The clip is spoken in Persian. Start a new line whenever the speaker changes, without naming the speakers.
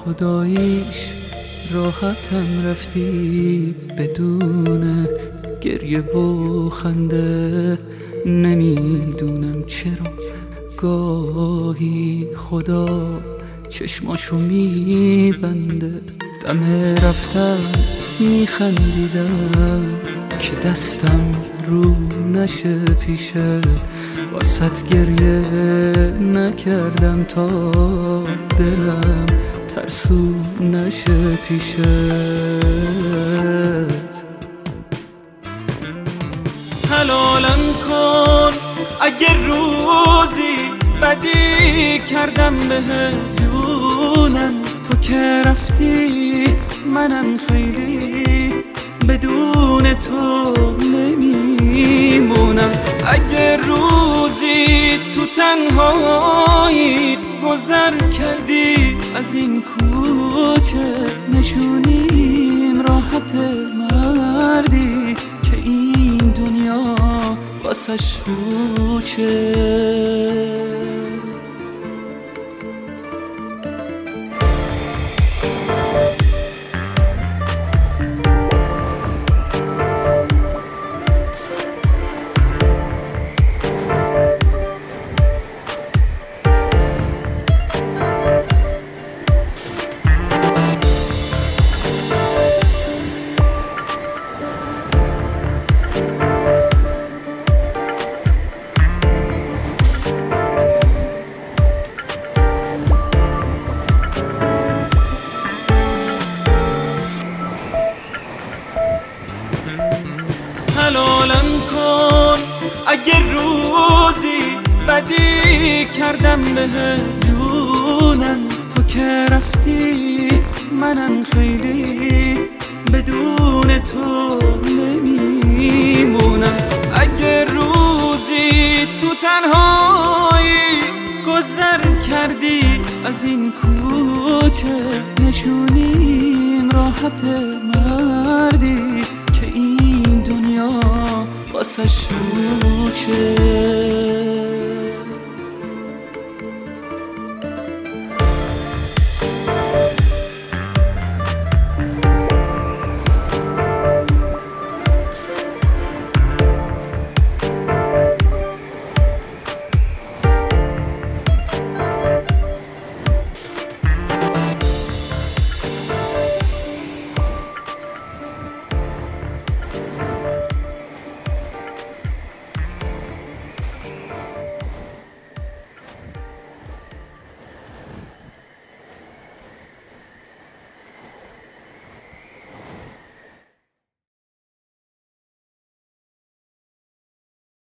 خداییش راحتم رفتی بدون گریه و خنده. نمیدونم چرا گاهی خدا چشماشو میبنده. دم رفتن میخندیدم که دستم رو نشه پیشه، واسط گریه نکردم تا دلم ترسو نشه پیشت. حلالم کن اگر روزی بدی کردم بهجونم، تو که رفتی منم خیلی بدون تو نمیمونم. اگر روزی تو تنهایی گذر کردی از این کوچه، نشونیم راحت مردی که این دنیا واسش پوچه. حلالم کن اگر روزی بدی کردم بهجونم، تو که رفتی منم خیلی بدون تو نمیمونم. اگر روزی تو تنهایی گذر کردی از این کوچه، نشونیم راحت مردی که این دنیا واسش پوچه.